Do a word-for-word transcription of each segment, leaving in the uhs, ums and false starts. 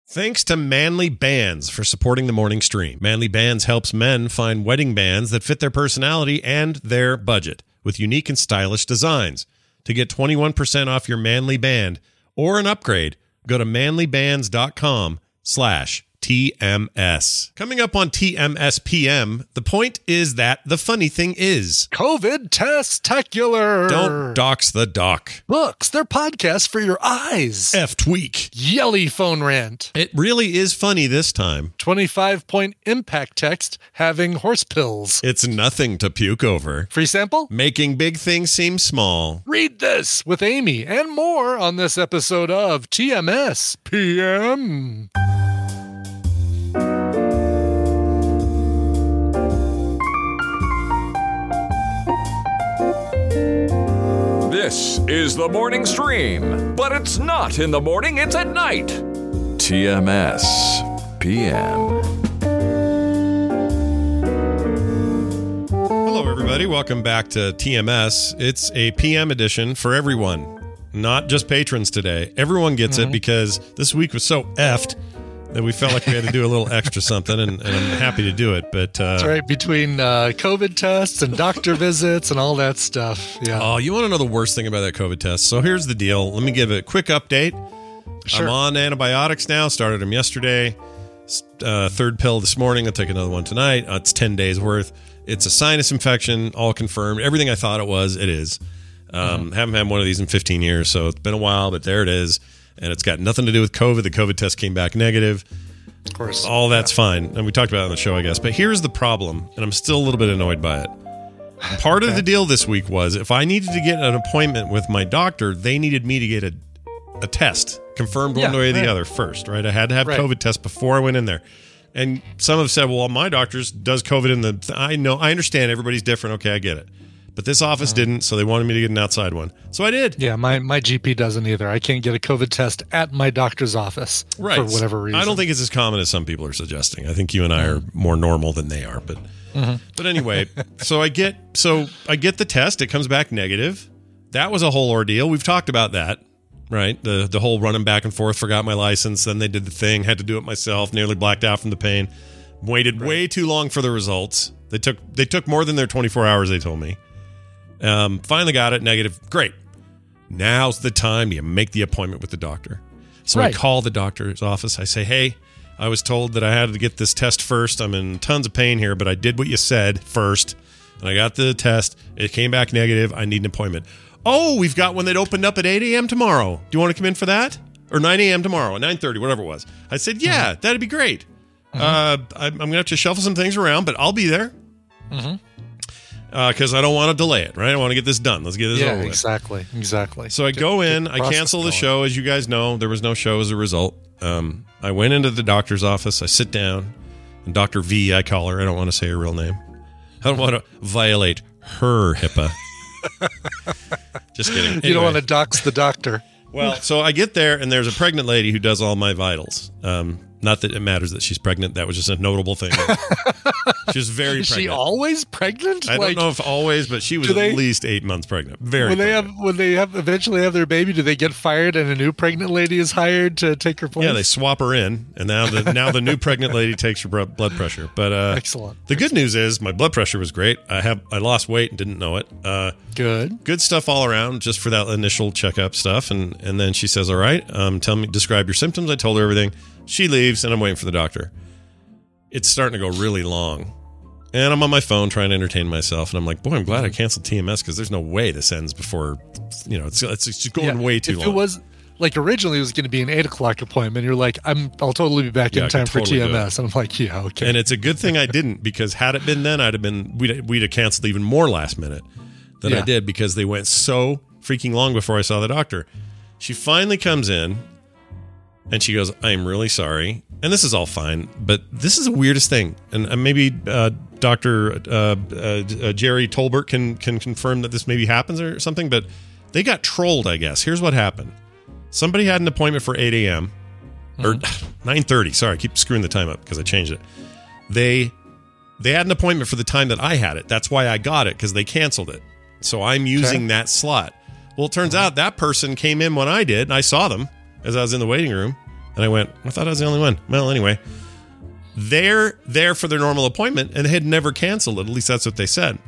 Thanks to Manly Bands for supporting the morning stream. Manly Bands helps men find wedding bands that fit their personality and their budget with unique and stylish designs. To get twenty-one percent off your Manly Band or an upgrade, go to manlybands.com slash TMS. Coming up on T M S P M, the point is that the funny thing is COVID test-tacular. Don't dox the doc. Books, they're podcasts for your eyes. F-tweak. Yelly phone rant. It really is funny this time. twenty-five point impact text having horse pills. It's nothing to puke over. Free sample? Making big things seem small. Read this with Amy and more on this episode of T M S P M. This is the morning stream, but it's not in the morning, it's at night. T M S P M. Hello, everybody. Welcome back to T M S. It's a P M edition for everyone, not just patrons today. Everyone gets mm-hmm. it because this week was so effed that we felt like we had to do a little extra something, and, and I'm happy to do it. But uh, that's right, between uh, COVID tests and doctor visits and all that stuff. Yeah. Oh, you want to know the worst thing about that COVID test? So here's the deal. Let me give a quick update. Sure. I'm on antibiotics now. Started them yesterday. Uh, third pill this morning. I'll take another one tonight. Uh, it's ten days worth. It's a sinus infection, all confirmed. Everything I thought it was, it is. Um, mm-hmm. Haven't had one of these in fifteen years, so it's been a while, but there it is. And it's got nothing to do with COVID. The COVID test came back negative. Of course. All that's yeah. fine. And we talked about it on the show, I guess. But here's the problem, and I'm still a little bit annoyed by it. Part okay. of the deal this week was if I needed to get an appointment with my doctor, they needed me to get a, a test confirmed one yeah, way or the right. other first, right? I had to have right. COVID test before I went in there. And some have said, well, my doctor's does COVID in the... Th- I know, I understand everybody's different. Okay, I get it. But this office uh-huh. didn't, so they wanted me to get an outside one. So I did. Yeah, my, my G P doesn't either. I can't get a COVID test at my doctor's office right. for whatever reason. I don't think it's as common as some people are suggesting. I think you and I are more normal than they are. But mm-hmm. but anyway, so I get so I get the test. It comes back negative. That was a whole ordeal. We've talked about that, right? The the whole running back and forth, forgot my license. Then they did the thing, had to do it myself, nearly blacked out from the pain. Waited right. way too long for the results. They took they took more than their twenty-four hours, they told me. Um, finally got it, negative. Great. Now's the time you make the appointment with the doctor. So right. I call the doctor's office. I say, hey, I was told that I had to get this test first. I'm in tons of pain here, but I did what you said first. And I got the test. It came back negative. I need an appointment. Oh, we've got one that opened up at eight a.m. tomorrow. Do you want to come in for that? Or nine a.m. tomorrow, nine thirty, whatever it was. I said, yeah, mm-hmm. that'd be great. Mm-hmm. Uh, I'm, I'm going to have to shuffle some things around, but I'll be there. Mm-hmm. Because uh, I don't want to delay it, right? I want to get this done. Let's get this yeah, over with. exactly, exactly. So I get, go in, I cancel the show. As you guys know, there was no show as a result. Um, I went into the doctor's office. I sit down, and Doctor V, I call her. I don't want to say her real name. I don't want to violate her HIPAA. Just kidding. Anyway. You don't want to dox the doctor. Well, so I get there, and there's a pregnant lady who does all my vitals. Um, not that it matters that she's pregnant. That was just a notable thing. She was very Is pregnant. she always pregnant? I like, don't know if always, but she was they, at least eight months pregnant. Very when pregnant. they have when they have eventually have their baby, do they get fired and a new pregnant lady is hired to take her place? Yeah, they swap her in, and now the now the new pregnant lady takes her blood pressure. But uh, excellent. The good news is my blood pressure was great. I have I lost weight and didn't know it. Uh, good, good stuff all around, just for that initial checkup stuff. And and then she says, "All right, um, tell me, describe your symptoms." I told her everything. She leaves, and I'm waiting for the doctor. It's starting to go really long. And I'm on my phone trying to entertain myself. And I'm like, boy, I'm glad I canceled T M S because there's no way this ends before, you know, it's it's just going yeah, way too if long. It was like originally it was going to be an eight o'clock appointment. You're like, I'm, I'll totally be back yeah, in time for totally T M S. And I'm like, yeah, okay. And it's a good thing I didn't, because had it been then, I'd have been, we'd, we'd have canceled even more last minute than yeah. I did, because they went so freaking long before I saw the doctor. She finally comes in. And she goes, I'm really sorry. And this is all fine, but this is the weirdest thing. And uh, maybe uh, Doctor Uh, uh, uh, Jerry Tolbert can can confirm that this maybe happens or something, but they got trolled, I guess. Here's what happened. Somebody had an appointment for eight a.m. or nine thirty. Sorry, I keep screwing the time up because I changed it. They they had an appointment for the time that I had it. That's why I got it, because they canceled it. So I'm using okay. that slot. Well, it turns out that person came in when I did, and I saw them as I was in the waiting room. And I went, I thought I was the only one. Well, anyway, they're there for their normal appointment and had never canceled it. At least that's what they said.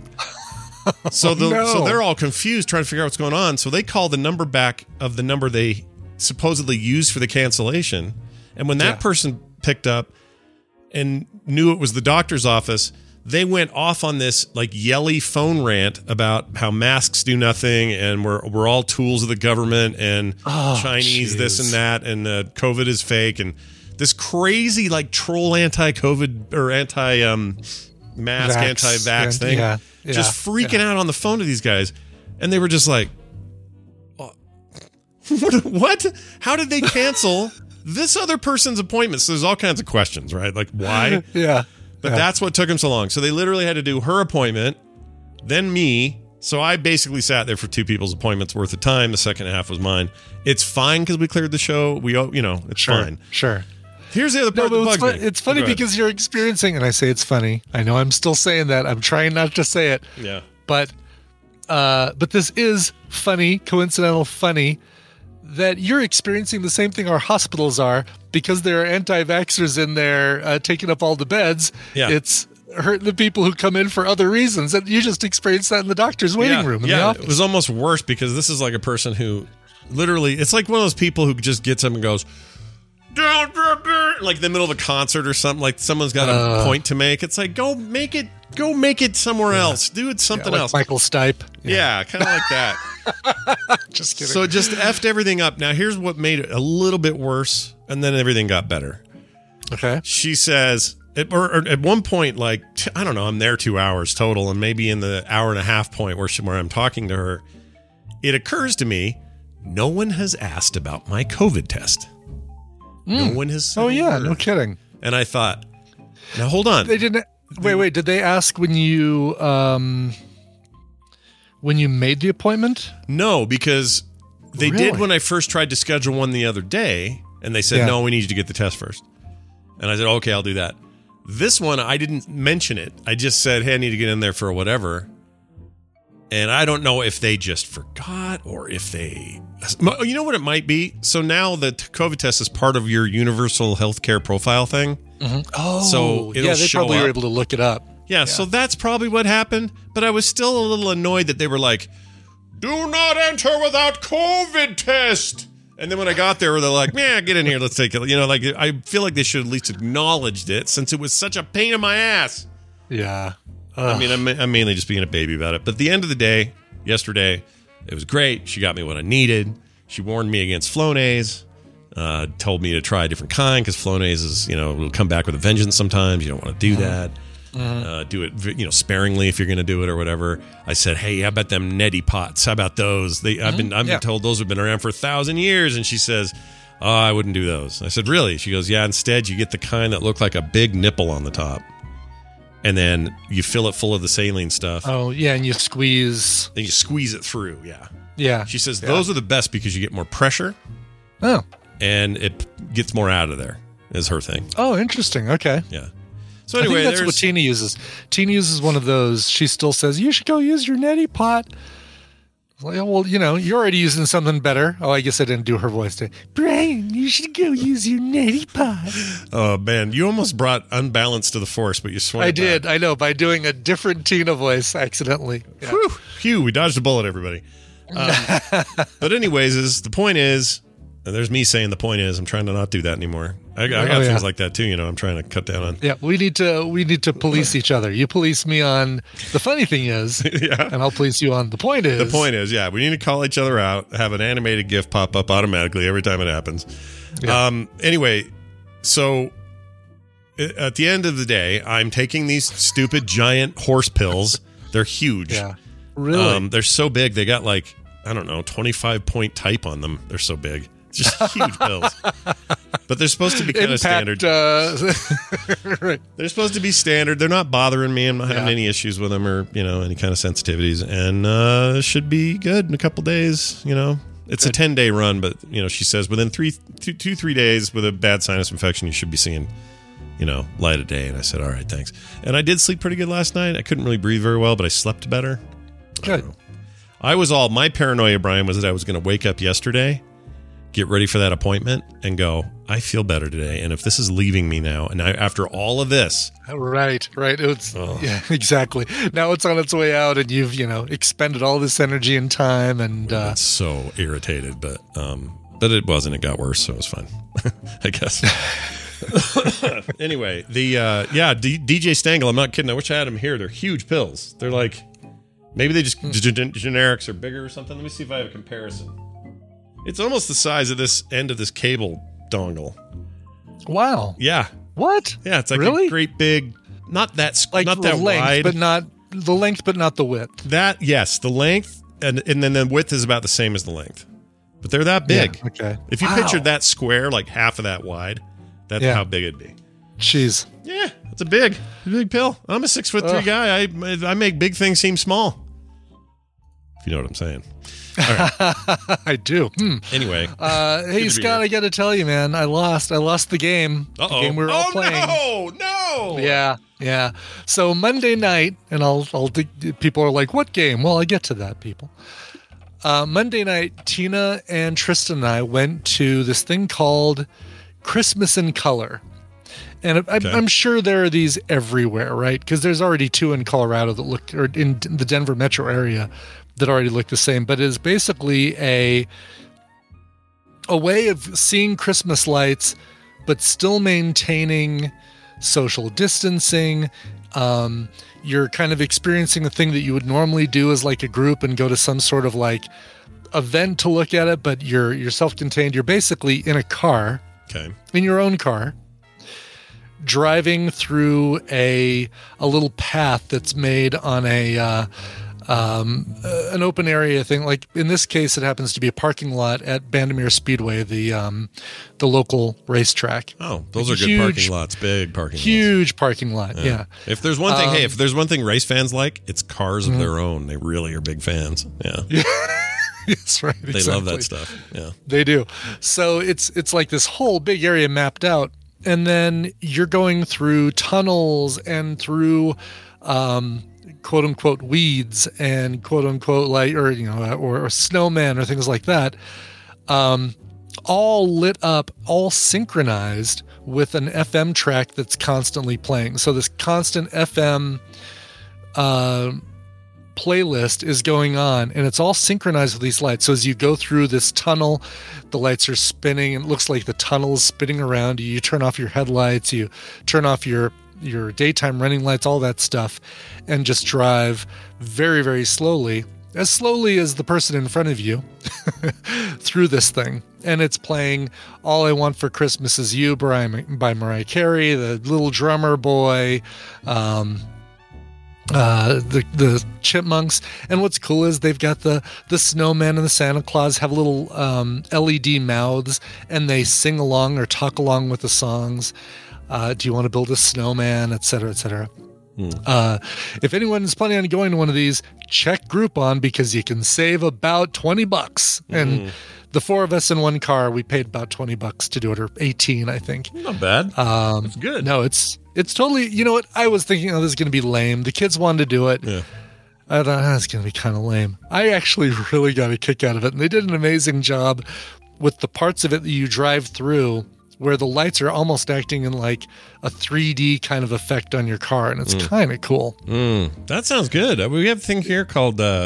So, the, no. so they're all confused trying to figure out what's going on. So they call the number back of the number they supposedly used for the cancellation. And when that Yeah. person picked up and knew it was the doctor's office, they went off on this like yelly phone rant about how masks do nothing and we're we're all tools of the government and Oh, Chinese geez. this and that and uh, COVID is fake and this crazy like troll anti-COVID or anti um, mask Vax, anti-vax and- thing, yeah, just yeah, freaking yeah. out on the phone to these guys, and they were just like, "Oh, what? What? How did they cancel this other person's appointment?" So there's all kinds of questions, right? Like why? yeah. But yeah. that's what took them so long. So they literally had to do her appointment, then me. So I basically sat there for two people's appointments worth of time. The second half was mine. It's fine because we cleared the show. We, you know, it's sure, fine. Sure. Here's the other No, part but that it's, bugs fun, me. it's funny Go ahead. because you're experiencing, and I say it's funny. I know I'm still saying that. I'm trying not to say it. Yeah. But, uh, but this is funny, coincidental funny, that you're experiencing the same thing our hospitals are because there are anti-vaxxers in there uh, taking up all the beds. Yeah. It's hurting the people who come in for other reasons, and you just experienced that in the doctor's waiting yeah, room in yeah, the office. it was almost worse because this is like a person who literally, it's like one of those people who just gets up and goes, "Don't," like in the middle of a concert or something, like someone's got a Uh, point to make. It's like, go make it, go make it somewhere else. Do it something Yeah, like else. Michael Stipe. Yeah, kind of like that. Just kidding. So it just effed everything up. Now, here's what made it a little bit worse, and then everything got better. okay. She says, at, or, or at one point, like, t- I don't know, I'm there two hours total, and maybe in the hour and a half point where, she, where I'm talking to her, it occurs to me, no one has asked about my COVID test. No one has said Oh, yeah. a No word. kidding. And I thought, now hold on. They didn't. Wait, wait. Did they ask when you um when you made the appointment? No, because they Really? did when I first tried to schedule one the other day, and they said, Yeah. no, we need you to get the test first. And I said, okay, I'll do that. This one, I didn't mention it. I just said, hey, I need to get in there for whatever. And I don't know if they just forgot or if they... You know what it might be? So now the t- COVID test is part of your universal healthcare profile thing. Oh, So it'll yeah. They show probably up. were able to look it up. Yeah, so that's probably what happened. But I was still a little annoyed that they were like, do not enter without COVID test. And then when I got there, they're like, yeah, get in here. Let's take it. You know, like I feel like they should at least acknowledged it since it was such a pain in my ass. Yeah. I mean, I'm, I'm mainly just being a baby about it. But at the end of the day, yesterday, it was great. She got me what I needed. She warned me against Flonase. Uh, told me to try a different kind because Flonase is, you know, will come back with a vengeance sometimes. You don't want to do that. Uh, do it, you know, sparingly if you're going to do it or whatever. I said, hey, how about them neti pots? How about those? They, I've been, I've Yeah. been told those have been around for a thousand years. And she says, oh, I wouldn't do those. I said, really? She goes, yeah. Instead, you get the kind that look like a big nipple on the top, and then you fill it full of the saline stuff, Oh, yeah. And you squeeze. and you squeeze it through. Yeah. Yeah. She says Yeah. those are the best because you get more pressure Oh. and it gets more out of there. Is her thing. Oh, interesting. Okay. Yeah. So I anyway, think that's what there's Tina uses. Tina uses one of those. She still says, you should go use your neti pot. Like, well, you know, you're already using something better. Oh, I guess I didn't do her voice today. Brian, you should go use your neti pot. oh man, you almost brought unbalance to the force, but you swung. I it back. did. I know, by doing a different Tina voice accidentally. Yeah. Whew, phew, we dodged a bullet, everybody. Um, but anyways, is the point is, and there's me saying the point is, I'm trying to not do that anymore. I, I got Oh, yeah. things like that too. You know, I'm trying to cut down on. Yeah, we need to we need to police each other. You police me on the funny thing is, Yeah. and I'll police you on the point is. The point is, yeah, we need to call each other out, have an animated GIF pop up automatically every time it happens. Yeah. Um, anyway, so i- at the end of the day, I'm taking these stupid giant horse pills. They're huge. Yeah, really. Um, they're so big. They got like, I don't know, twenty-five point type on them. They're so big. It's just huge pills. But they're supposed to be kind of standard. Uh, right. They're supposed to be standard. They're not bothering me. I'm not having Yeah. any issues with them or, you know, any kind of sensitivities. And uh, it should be good in a couple days, you know. It's a ten-day run, but, you know, she says within three, two, two, three days with a bad sinus infection, you should be seeing, you know, light of day. And I said, all right, thanks. And I did sleep pretty good last night. I couldn't really breathe very well, but I slept better. Good. I was all, my paranoia, Brian, was that I was going to wake up yesterday get ready for that appointment and go, I feel better today. And if this is leaving me now, and I, after all of this. Right, right. It's, Oh. yeah, exactly. Now it's on its way out and you've, you know, expended all this energy and time and, uh, It's so irritated, but um, but it wasn't. It got worse, so it was fine, I guess. Anyway, the uh, yeah, D- DJ Stangle. I'm not kidding. I wish I had them here. They're huge pills. They're like maybe they just g- g- generics are bigger or something. Let me see if I have a comparison. It's almost the size of this end of this cable dongle. wow. Yeah, What? yeah. It's like Really? a great big, not that squ- Like not the that length, wide, but not the length, but not the width. that yes, the length and and then the width is about the same as the length, but they're that big. Yeah, okay. If you Wow. pictured that square, like half of that wide, that's Yeah. how big it'd be. Jeez. Yeah, it's a big, big pill. I'm a six foot three Ugh. guy. I I make big things seem small. If you know what I'm saying. I do. Hmm. Anyway. Uh, hey, be Scott, here. I got to tell you, man, I lost. I lost the game. The Uh-oh. game we were all oh playing. no, no. Yeah, yeah. So Monday night, and I'll, I'll. People are like, "What game?" Well, I get to that, people. Uh, Monday night, Tina and Tristan and I went to this thing called Christmas in Color. And I, Okay. I'm sure there are these everywhere, right? Because there's already two in Colorado that look, or in the Denver metro area that already look the same. But it is basically a a way of seeing Christmas lights, but still maintaining social distancing. Um, you're kind of experiencing the thing that you would normally do as like a group and go to some sort of like event to look at it, but you're you're self-contained. You're basically in a car, Okay. in your own car, driving through a a little path that's made on a uh, um, uh, an open area thing. Like in this case, it happens to be a parking lot at Bandimere Speedway, the um, the local racetrack. Oh, those are Like good huge- parking lots. Big parking lots. Huge parking lot, yeah. If there's one thing, Um, hey, if there's one thing race fans like, it's cars of their own. They really are big fans. Yeah. Yes, right. They love that stuff. Yeah. They do. So it's it's like this whole big area mapped out, and then you're going through tunnels and through um, quote unquote weeds and quote unquote like or you know or, or snowmen or things like that, um, all lit up, all synchronized with an F M track that's constantly playing. So this constant F M uh, playlist is going on, and it's all synchronized with these lights. So as you go through this tunnel, the lights are spinning, and it looks like the tunnel is spinning around you. You turn off your headlights, you turn off your your daytime running lights, all that stuff, and just drive very, very slowly, as slowly as the person in front of you through this thing. And it's playing All I Want for Christmas Is You by, by Mariah Carey, the Little Drummer Boy, um, uh, the the Chipmunks. And what's cool is they've got the the snowman and the Santa Claus have little um, L E D mouths, and they sing along or talk along with the songs. Uh, do you want to build a snowman, et cetera, et cetera. Hmm. Uh, if anyone is planning on going to one of these, check Groupon because you can save about twenty bucks. And the four of us in one car, we paid about twenty bucks to do it, or eighteen, I think. Not bad. Um, That's good. No, it's it's totally, you know what? I was thinking, oh, this is going to be lame. The kids wanted to do it. Yeah. I thought, oh, it's going to be kind of lame. I actually really got a kick out of it. And they did an amazing job with the parts of it that you drive through where the lights are almost acting in like a three D kind of effect on your car. And it's kind of cool. Mm, that sounds good. Uh, We have a thing here called, uh,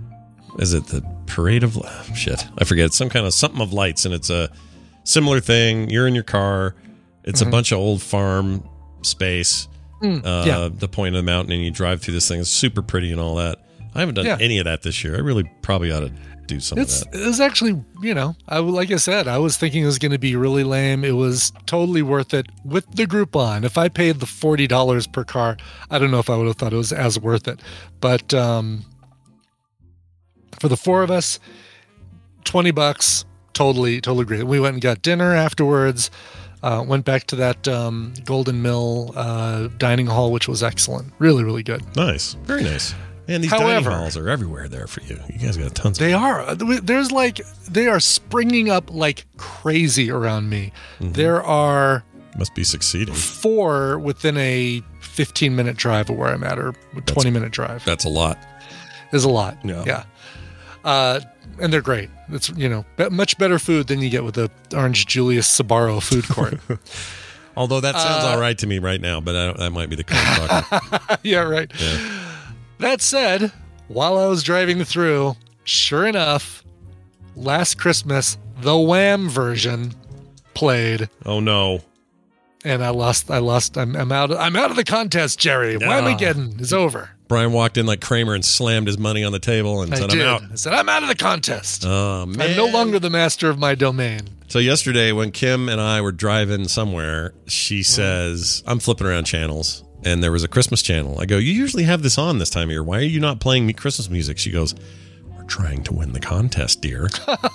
is it the Parade of, oh, shit, I forget. It's some kind of something of lights, and it's a similar thing. You're in your car. It's Mm-hmm. a bunch of old farm space. Mm, uh, yeah. The point of the mountain, and you drive through this thing. It's super pretty and all that. I haven't done Yeah. any of that this year. I really probably ought to do some It's of that. it was actually, you know, I like I said, I was thinking it was going to be really lame. It was totally worth it with the Groupon. If I paid the forty dollars per car, I don't know if I would have thought it was as worth it. But um, for the four of us, twenty bucks, totally, totally great. We went and got dinner afterwards. Uh, went back to that um, Golden Mill uh, dining hall, which was excellent. Really, really good. Nice. Very nice. And these However- dining halls are everywhere there for you. You guys got tons of They are. There's like, they are springing up like crazy around me. There are Must be succeeding. four within a fifteen minute drive of where I'm at, or twenty minute drive. That's a lot. Is a lot. Yeah. Yeah. Uh, and they're great. It's, you know, be- much better food than you get with the Orange Julius Sbarro food court. Although that sounds Uh, all right to me right now, but I don't, that might be the kind talking. Yeah, right. Yeah. That said, while I was driving through, sure enough, Last Christmas, the Wham version played, Oh no. and I lost. I lost. I'm, I'm out. I'm out of the contest, Jerry. No. Whamageddon is over. Brian walked in like Kramer and slammed his money on the table and I said, did. I'm out. I said, I'm out of the contest. Oh, man. I'm no longer the master of my domain. So yesterday when Kim and I were driving somewhere, she says, I'm flipping around channels, and there was a Christmas channel. I go, you usually have this on this time of year. Why are you not playing me Christmas music? She goes, we're trying to win the contest, dear.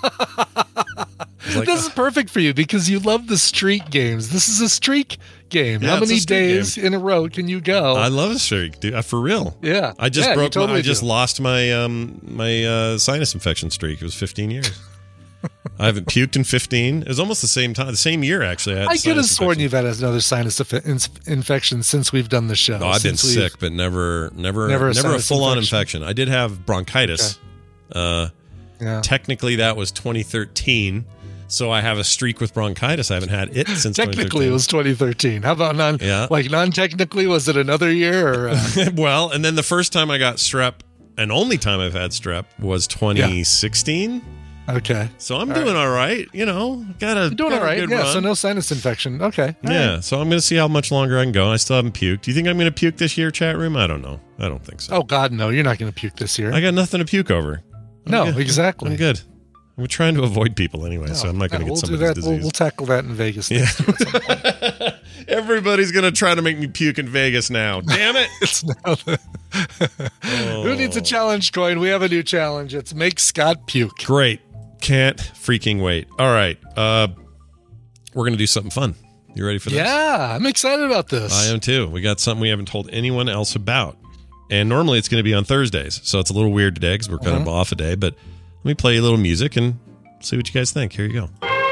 Like, This is perfect for you because you love the streak games. This is a streak game. Yeah, How it's a many streak days in a row can you go? I love a streak, dude. Uh, for real. yeah. I just Yeah, you broke. totally my, I just do. lost my um my uh, sinus infection streak. It was fifteen years. I haven't puked in fifteen. It was almost the same time, the same year actually. I, had I could have sinus sworn infection. you've had another sinus inf- in- infection since we've done the show. Oh, I've been since we've- sick, but never, never, Never never a a, sinus full-on infection. infection. I did have bronchitis. Uh, Yeah. technically, that was twenty thirteen. So I have a streak with bronchitis. I haven't had it since Technically, it was twenty thirteen. How about non? Yeah. Like non-technically, was it another year? Or uh, well, and then the first time I got strep, and only time I've had strep, was twenty sixteen. okay, So I'm All doing all right. You know, got a you're doing got all a right. good Yeah. run. So no sinus infection. Okay. All Yeah, right. so I'm going to see how much longer I can go. I still haven't puked. Do you think I'm going to puke this year, chat room? I don't know. I don't think so. Oh God, no! You're not going to puke this year. I got nothing to puke over. I'm no, good. exactly. I'm good. We're trying to avoid people anyway, so I'm not going to Yeah, get we'll do somebody's that. disease. We'll, we'll tackle that in Vegas. Yeah. next year at some point. Everybody's going to try to make me puke in Vegas now. Damn it. It's now the- Who needs a challenge coin? We have a new challenge. It's make Scott puke. Great. Can't freaking wait. All right. Uh, we're going to do something fun. You ready for this? Yeah, I'm excited about this. I am too. We got something we haven't told anyone else about. And normally it's going to be on Thursdays. So it's a little weird today because we're kind Uh-huh. of off a day. But let me play you a little music and see what you guys think. Here you go.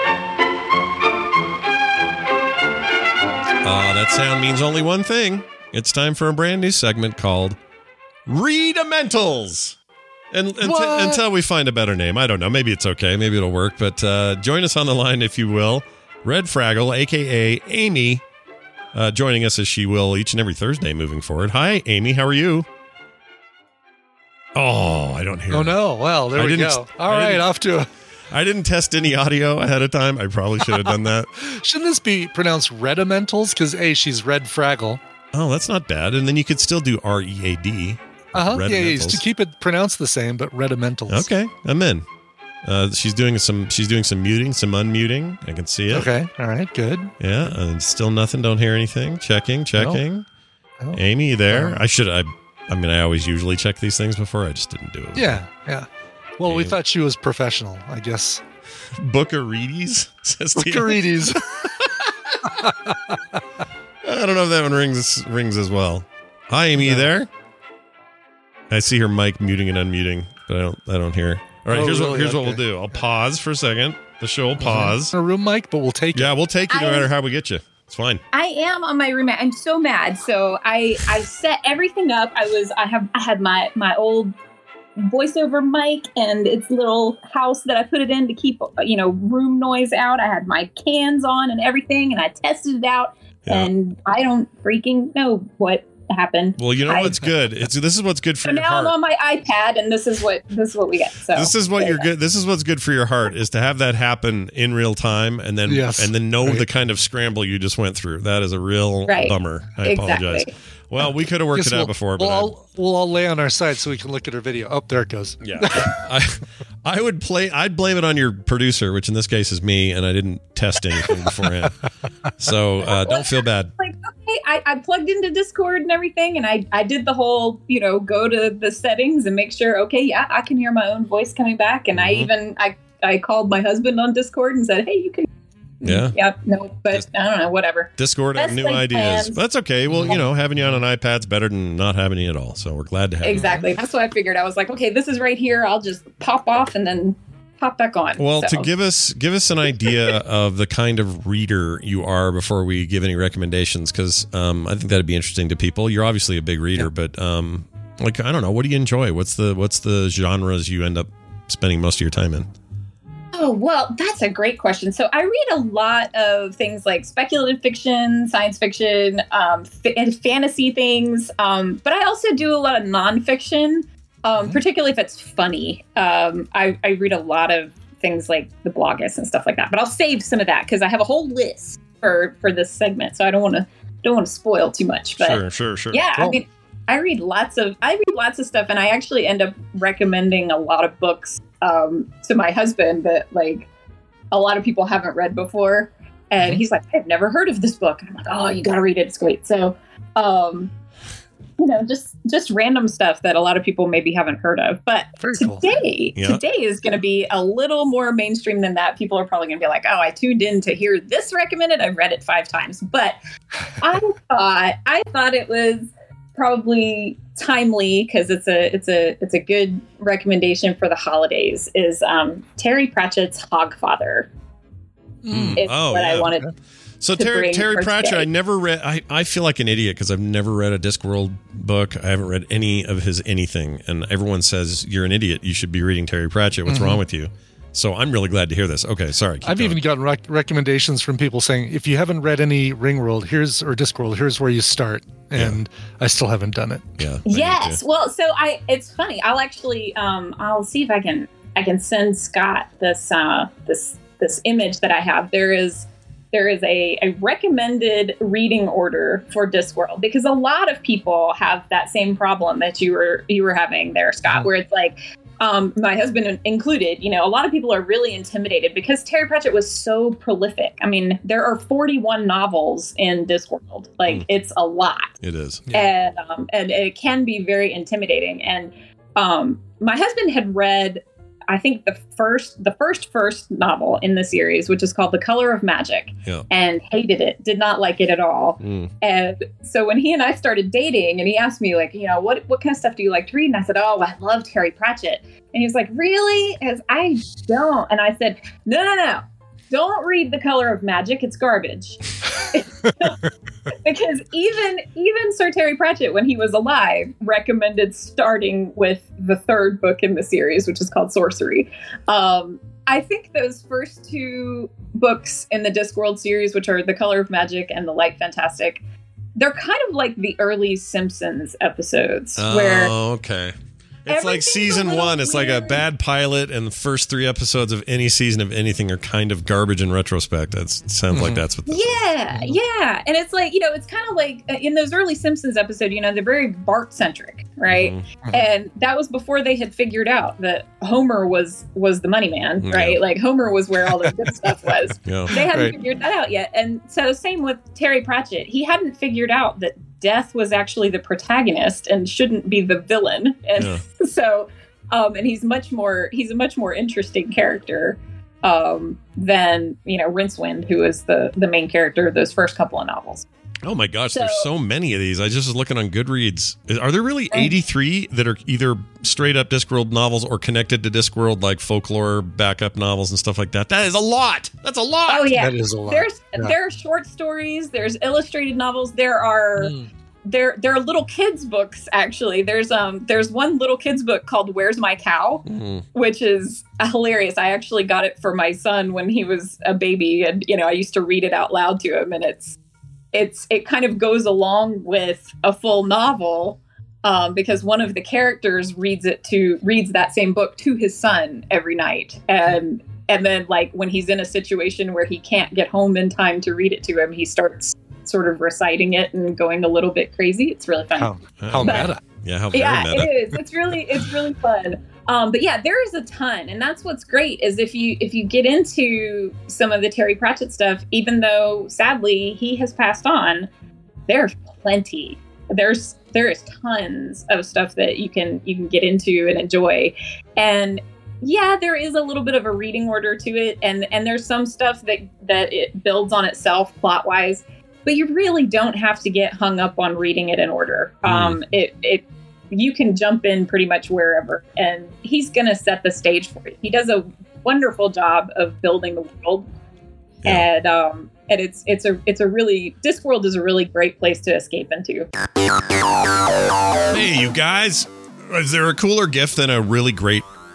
Uh, that sound means only one thing. It's time for a brand new segment called Readamentals. And, and What? t- until we find a better name, I don't know. Maybe it's okay. Maybe it'll work. But uh, join us on the line, if you will. Red Fraggle, a k a. Amy, uh, joining us as she will each and every Thursday moving forward. Hi, Amy. How are you? Oh, I don't hear Oh her. no! Well, there I we didn't- go. All I right, didn't- off to. A, I didn't test any audio ahead of time. I probably should have done that. shouldn't this be pronounced Redamentals? Because a she's Red Fraggle. Oh, that's not bad. And then you could still do R E A D. Uh huh. Yeah, yeah, Redamentals. to keep it pronounced the same, but Redamentals. Okay, I'm in. Uh, she's doing some. She's doing some muting, some unmuting. I can see it. Okay. All right. Good. Yeah, and still nothing. Don't hear anything. Checking, checking. No. Amy, you there? No. I should. I. I mean, I always usually check these things before. I just didn't do it. Yeah. Yeah. Well, we Amy. thought she was professional. I guess. Bookarides says Tia. Carides. I don't know if that one rings rings as well. Hi, Amy, you No. there? I see her mic muting and unmuting, but I don't. I don't hear. All right, Oh, here's what really? here's what Okay. we'll do. I'll pause for a second. The show will pause. A room mic, but we'll take Yeah, it. we'll take you no I- matter how we get you. It's fine. I am on my roommate. I'm so mad. So I I set everything up. I was I have I had my my old voiceover mic and its little house that I put it in to keep you know room noise out. I had my cans on and everything, and I tested it out. Yeah. And I don't freaking know what happened. Well, you know I- what's good? It's this is what's good for So your now I'm heart. on my iPad, and this is what this is what we get. So This is what there you're you go. good. This is what's good for your heart is to have that happen in real time, and then Yes. and then know Right. the kind of scramble you just went through. That is a real Right. bummer. I Exactly. apologize. Well, we could have worked Guess it out we'll, before, but we'll I- all, we'll all lay on our side so we can look at her video. Oh, there it goes. yeah, I, I would play. I'd blame it on your producer, which in this case is me, and I didn't test anything beforehand. So uh, don't feel bad. Like, okay, I, I plugged into Discord and everything, and I, I did the whole, you know, go to the settings and make sure, okay, yeah, I can hear my own voice coming back. And I Mhm. even, I, I called my husband on Discord and said, hey, you can. Yeah. Yep. No, but Just- I don't know, whatever. Discord have Best new laid ideas. plans. But that's okay. Well, you know, having you on an iPad's better than not having you at all. So we're glad to have Exactly. That's what I figured. I was like, okay, this is right here. I'll just pop off and then pop back on. you. Well, So, to give us give us an idea of the kind of reader you are before we give any recommendations, because um, I think that'd be interesting to people. You're obviously a big reader, but um, like I don't know, what do you enjoy? What's the what's the genres you end up spending most of your time in? Oh, well, that's a great question. So I read a lot of things like speculative fiction, science fiction, um, f- and fantasy things. Um, but I also do a lot of nonfiction, um, mm-hmm. particularly if it's funny. Um, I, I read a lot of things like the Blogus and stuff like that. But I'll save some of that because I have a whole list for, for this segment. So I don't want to don't want to spoil too much. But sure, sure, sure. Yeah, cool. I mean, I read lots of I read lots of stuff, and I actually end up recommending a lot of books um, to my husband that like a lot of people haven't read before, and mm-hmm. he's like, "I've never heard of this book." And I'm like, "Oh, you got to read it; it's great." So, um, you know, just just random stuff that a lot of people maybe haven't heard of. But Very today, cool. yeah. today is going to be a little more mainstream than that. People are probably going to be like, "Oh, I tuned in to hear this recommended. I've read it five times." But I thought I thought it was probably timely because it's a it's a it's a good recommendation for the holidays. Is um, Terry Pratchett's Hogfather? Mm. Is Oh, what yeah. I wanted. So to Terry bring Terry for Pratchett, today. I never read. I, I feel like an idiot because I've never read a Discworld book. I haven't read any of his anything, and everyone says you're an idiot. You should be reading Terry Pratchett. What's Mm-hmm. wrong with you? So I'm really glad to hear this. Okay, sorry. keep I've going. even gotten rec- recommendations from people saying, if you haven't read any Ringworld, here's or Discworld, here's where you start. And I still haven't done it. yeah. I need Yes. to. Well, so I it's funny. I'll actually um I'll see if I can I can send Scott this uh this this image that I have. There is there is a, a recommended reading order for Discworld because a lot of people have that same problem that you were you were having there, Scott, Mhm. where it's like um, my husband included, you know, a lot of people are really intimidated because Terry Pratchett was so prolific. I mean, there are forty-one novels in Discworld. Like, Mm. it's a lot. It is. And um, and it can be very intimidating. And um, my husband had read, I think the first the first first novel in the series, which is called The Color of Magic, Yeah. and hated it, did not like it at all. Mm. And so when he and I started dating, and he asked me like, you know, what what kind of stuff do you like to read? And I said, oh, I love Terry Pratchett. And he was like, really? As I don't. And I said, no, no, no. Don't read The Color of Magic. It's garbage. Because even even Sir Terry Pratchett, when he was alive, recommended starting with the third book in the series, which is called Sorcery. Um, I think those first two books in the Discworld series, which are The Color of Magic and The Light Fantastic, they're kind of like the early Simpsons episodes, Oh, where okay. It's like everything's a season little one. It's like a weird. bad pilot, and the first three episodes of any season of anything are kind of garbage in retrospect. That sounds like that's what. This Yeah, yeah. And it's like, you know, it's kind of like uh, in those early Simpsons episodes, you know, they're very Bart centric, right? Mhm. And that was before they had figured out that Homer was was the money man, Yeah. right? Like Homer was where all the good stuff was. Yeah. They hadn't Right. figured that out yet. And so same with Terry Pratchett. He hadn't figured out that Death was actually the protagonist and shouldn't be the villain. And Yeah. so um and he's much more he's a much more interesting character um than, you know, Rincewind, who is the the main character of those first couple of novels. Oh my gosh, So- there's so many of these. I just was looking on Goodreads. Are there really eighty-three that are either straight up Discworld novels or connected to Discworld, like folklore backup novels and stuff like that? That is a lot. That's a lot. Oh yeah. That is a lot. There's Yeah. there are short stories, there's illustrated novels, there are Mm. there there are little kids books actually. There's um there's one little kids book called Where's My Cow, Mhm. which is hilarious. I actually got it for my son when he was a baby, and you know, I used to read it out loud to him, and it's it's it kind of goes along with a full novel um, because one of the characters reads it to reads that same book to his son every night, and and then like when he's in a situation where he can't get home in time to read it to him, he starts sort of reciting it and going a little bit crazy. It's really fun. How, how But- meta. Yeah, how very Yeah, meta. it is. It's really it's really fun. Um, but yeah, there is a ton, and that's what's great is if you if you get into some of the Terry Pratchett stuff, even though sadly he has passed on, there's plenty. There's there is tons of stuff that you can you can get into and enjoy. And yeah, there is a little bit of a reading order to it, and and there's some stuff that that it builds on itself plot wise. But you really don't have to get hung up on reading it in order. Um, it, it, you can jump in pretty much wherever, and he's going to set the stage for you. He does a wonderful job of building the world, Yeah. and um, and it's it's a it's a really Discworld is a really great place to escape into. Hey, you guys, is there a cooler gift than a really great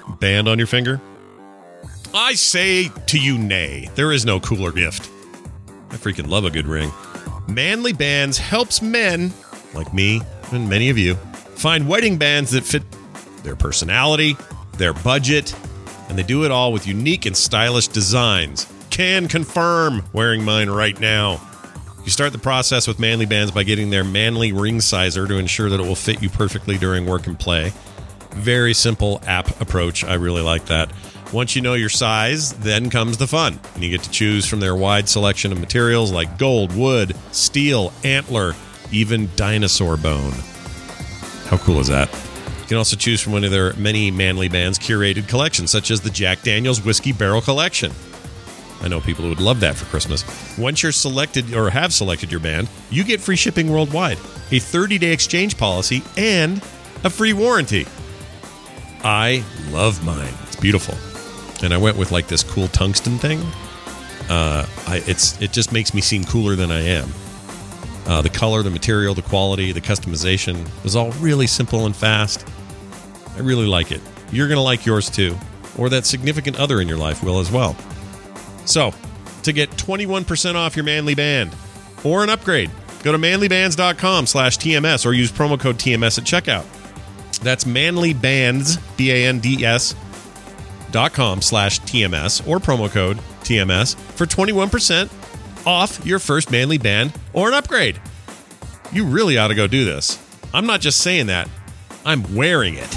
band on your finger? I say to you, nay. There is no cooler gift. I freaking love a good ring. Manly Bands helps men, like me and many of you, find wedding bands that fit their personality, their budget, and they do it all with unique and stylish designs. Can confirm wearing mine right now. You start the process with Manly Bands by getting their Manly ring sizer to ensure that it will fit you perfectly during work and play. Very simple app approach. I really like that. Once you know your size, then comes the fun. And you get to choose from their wide selection of materials like gold, wood, steel, antler, even dinosaur bone. How cool is that? You can also choose from one of their many Manly Bands curated collections, such as the Jack Daniel's Whiskey Barrel Collection. I know people who would love that for Christmas. Once you're selected or have selected your band, you get free shipping worldwide, a thirty-day exchange policy, and a free warranty. I love mine. It's beautiful. And I went with like this cool tungsten thing. Uh, I, it's it just makes me seem cooler than I am. Uh, the color, the material, the quality, the customization was all really simple and fast. I really like it. You're going to like yours too. Or that significant other in your life will as well. So, to get twenty-one percent off your Manly Band or an upgrade, go to manlybands.com slash TMS or use promo code T M S at checkout. That's manlybands, B A N D S, dot com slash TMS or promo code T M S for twenty-one percent off your first Manly Band or an upgrade. You really ought to go do this. I'm not just saying that. I'm wearing it.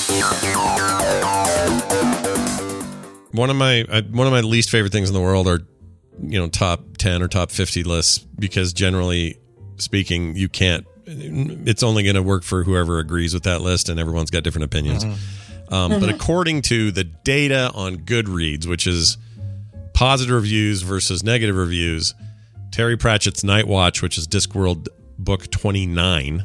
One of my uh, one of my least favorite things in the world are, you know, top ten or top fifty lists, because generally speaking, you can't. It's only going to work for whoever agrees with that list, and everyone's got different opinions. Mm-hmm. Um, mm-hmm. But according to the data on Goodreads, which is positive reviews versus negative reviews, Terry Pratchett's Night Watch, which is Discworld book twenty-nine.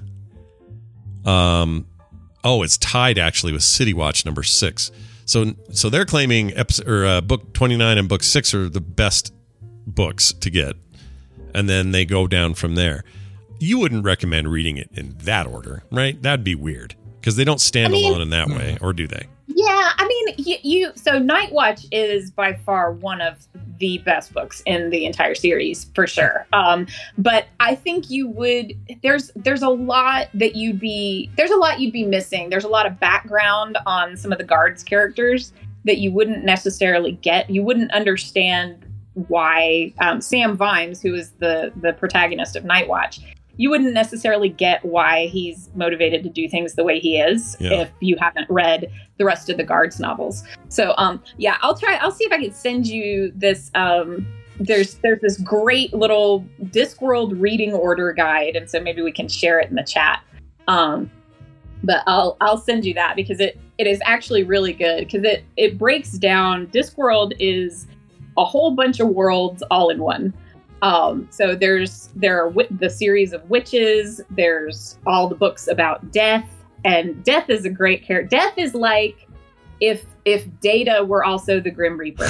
Um, oh, it's tied actually with City Watch number six. So, so they're claiming episode, or uh, book twenty-nine and book six are the best books to get, and then they go down from there. You wouldn't recommend reading it in that order, right? That'd be weird, because they don't stand I mean, alone in that way, or do they? Yeah, I mean, you, you. So Night Watch is by far one of the best books in the entire series, for sure. Um, but I think you would. There's there's a lot that you'd be. There's a lot you'd be missing. There's a lot of background on some of the guards' characters that you wouldn't necessarily get. You wouldn't understand why um, Sam Vimes, who is the the protagonist of Night Watch, you wouldn't necessarily get why he's motivated to do things the way he is yeah. if you haven't read the rest of the Guards novels. So, um, yeah, I'll try. I'll see if I can send you this. Um, there's there's this great little Discworld reading order guide, and so maybe we can share it in the chat. Um, but I'll I'll send you that, because it it is actually really good, because it it breaks down. Discworld is a whole bunch of worlds all in one. Um, so there's there are w- the series of witches. There's all the books about death, and Death is a great character. Death is like if if Data were also the Grim Reaper.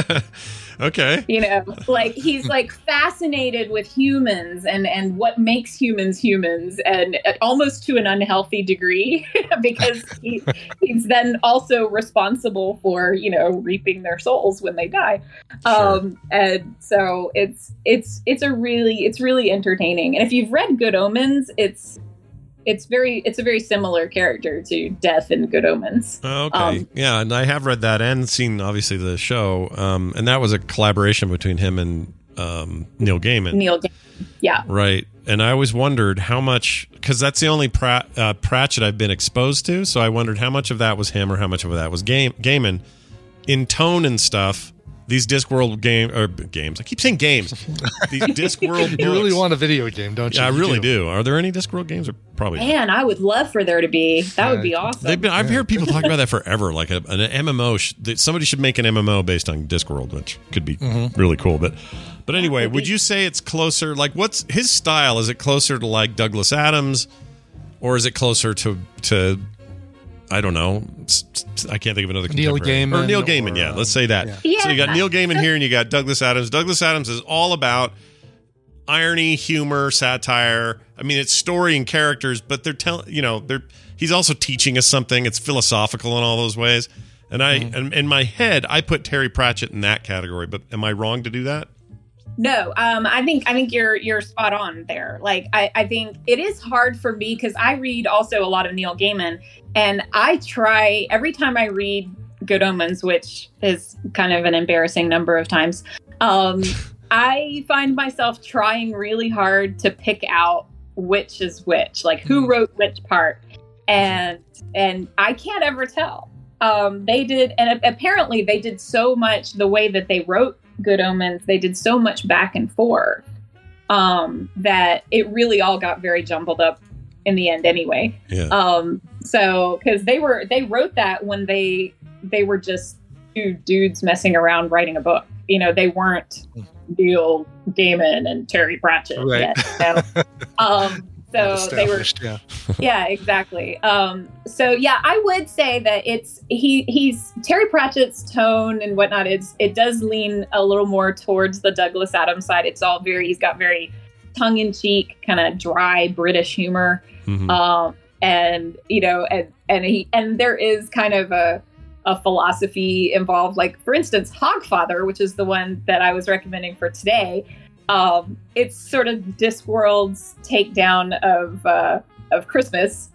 Okay. You know, like he's like fascinated with humans and, and what makes humans humans, and almost to an unhealthy degree, because he, he's then also responsible for, you know, reaping their souls when they die. Sure. Um, and so it's it's it's a really it's really entertaining. And if you've read Good Omens, it's It's very, it's a very similar character to Death in Good Omens. Okay, um, yeah, and I have read that and seen obviously the show, um, and that was a collaboration between him and um, Neil Gaiman. Neil Gaiman, yeah, right. And I always wondered how much, because that's the only Pratt, uh, Pratchett I've been exposed to. So I wondered how much of that was him or how much of that was Ga- Gaiman in tone and stuff. These Discworld game or games. I keep saying games. These Discworld. You really want a video game, don't you? Yeah, I you really do. do. Are there any Discworld games? Or probably. Man, I would love for there to be. That would be awesome. They've been, I've heard people talk about that forever, like a, an M M O. Sh- that somebody should make an M M O based on Discworld, which could be mm-hmm. really cool. But, but anyway, would you say it's closer? Like, what's his style? Is it closer to like Douglas Adams, or is it closer to to? I don't know. I can't think of another Neil Gaiman. Or Neil Gaiman, or, yeah. Let's say that. Yeah. Yeah. So you got Neil Gaiman here and you got Douglas Adams. Douglas Adams is all about irony, humor, satire. I mean, it's story and characters, but they're telling, you know, they're he's also teaching us something. It's philosophical in all those ways. And I, Mhm. and in my head, I put Terry Pratchett in that category. But am I wrong to do that? No, um, I think I think you're you're spot on there. Like I, I think it is hard for me because I read also a lot of Neil Gaiman, and I try every time I read Good Omens, which is kind of an embarrassing number of times. Um, I find myself trying really hard to pick out which is which, like who wrote which part, and and I can't ever tell. Um, they did, and apparently they did so much the way that they wrote Good Omens, they did so much back and forth um, that it really all got very jumbled up in the end anyway. Yeah. Um, so, because they were, they wrote that when they, they were just two dudes messing around writing a book. You know, they weren't Neil Gaiman and Terry Pratchett Right. yet. So, um, so they were, yeah. yeah, exactly. Um, so yeah, I would say that it's he he's Terry Pratchett's tone and whatnot. It's it does lean a little more towards the Douglas Adams side. It's all very he's got very tongue in cheek, kind of dry British humor, Mhm. um, and you know, and and he and there is kind of a a philosophy involved. Like for instance, Hogfather, which is the one that I was recommending for today. Um, it's sort of Discworld's takedown of uh, of Christmas.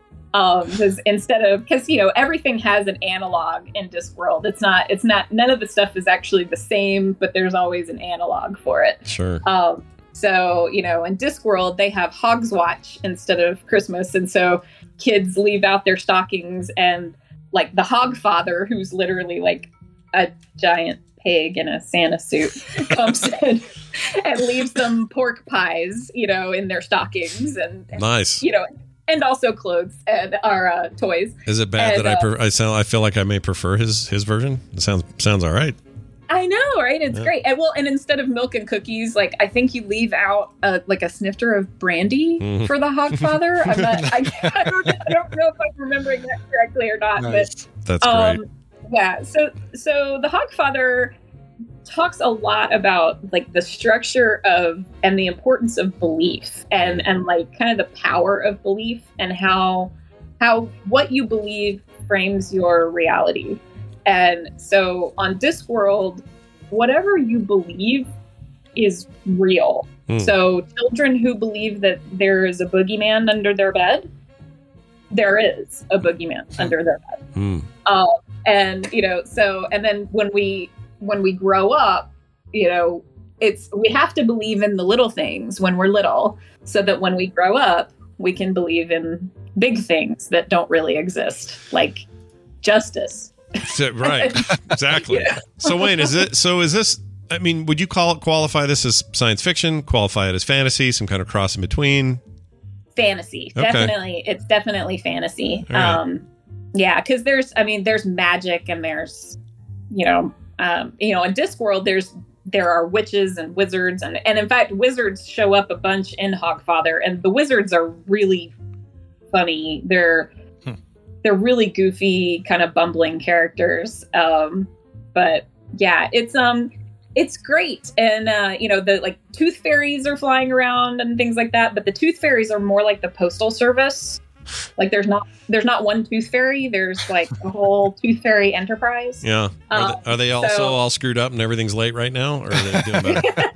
Um, because instead of because you know everything has an analog in Discworld. It's not it's not none of the stuff is actually the same, but there's always an analog for it. Sure. Um, so you know in Discworld they have Hogswatch instead of Christmas, and so kids leave out their stockings, and like the Hogfather, who's literally like a giant pig in a Santa suit, comes in and leaves them pork pies, you know, in their stockings, and, and Nice. you know, and also clothes and our uh, toys. Is it bad and, that I uh, pre- I sound I feel like I may prefer his his version? It sounds sounds all right. I know, right? It's Yeah. great. And well, and instead of milk and cookies, like I think you leave out a, like a snifter of brandy Mhm. for the Hogfather. I'm not, I, I, don't, I don't know if I'm remembering that correctly or not, Nice. That's but great. um, yeah. So so the Hogfather talks a lot about like the structure of and the importance of belief and and like kind of the power of belief and how how what you believe frames your reality. And so on Discworld, whatever you believe is real. Hmm. So children who believe that there is a boogeyman under their bed, there is a boogeyman under their bed. Hmm. Uh, and you know, so and then when we when we grow up, you know, it's we have to believe in the little things when we're little, so that when we grow up, we can believe in big things that don't really exist, like justice. So- right. Exactly. Yeah. So Wayne, is it so is this I mean, would you call it qualify this as science fiction, qualify it as fantasy, some kind of cross in between? Fantasy, Okay. definitely. It's definitely fantasy. All right. Um, yeah, because there's, I mean, there's magic and there's, you know, um, you know, in Discworld, there's there are witches and wizards, and and in fact, wizards show up a bunch in Hogfather, and the wizards are really funny. They're Hmm. they're really goofy, kind of bumbling characters. Um, but yeah, it's um. It's great, and uh, you know the like tooth fairies are flying around and things like that. But the tooth fairies are more like the postal service. Like there's not there's not one tooth fairy. There's like a whole tooth fairy enterprise. Yeah. Are, Um, they, are they also so- all screwed up and everything's late right now? Or are they doing better?